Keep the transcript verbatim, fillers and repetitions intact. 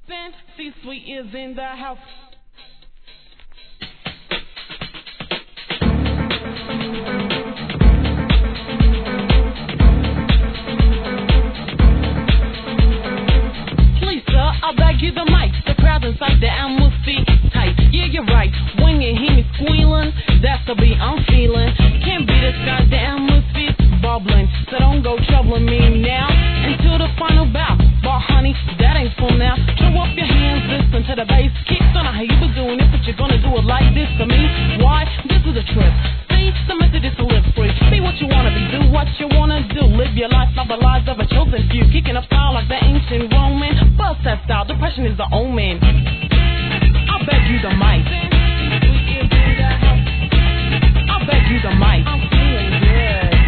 Listen, C-Suite is in the house. Please, sir, I'll beg you the mic. The crowd inside the atmosphere tight. Yeah, you're right. When you hear me squealing, that's the beat I'm feeling. Can't be this goddamn atmosphere bubbling. So don't go troubling me now until the final bout. But honey, that ain't for now. Throw up your hands, listen to the bass kick. Don't know how you been doing it, but you're gonna do it like this to me. Why? This is a trip. See, the method is to live free. Be what you wanna be, do what you wanna do. Live your life, not the lives of a chosen few. Kicking a style like the ancient Roman. Bust that style, depression is the omen. I'll beg you the mic. I'll beg you the mic. I'm feeling good.